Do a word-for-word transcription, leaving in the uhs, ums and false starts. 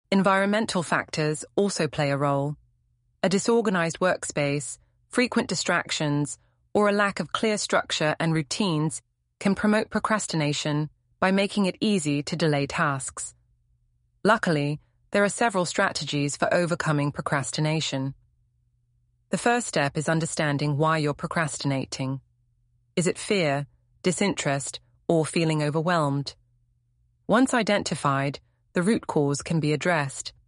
Environmental factors also play a role. A disorganized workspace, frequent distractions, or a lack of clear structure and routines can promote procrastination by making it easy to delay tasks. Luckily, there are several strategies for overcoming procrastination. The first step is understanding why you're procrastinating. Is it fear, disinterest, or feeling overwhelmed? Once identified, the root cause can be addressed.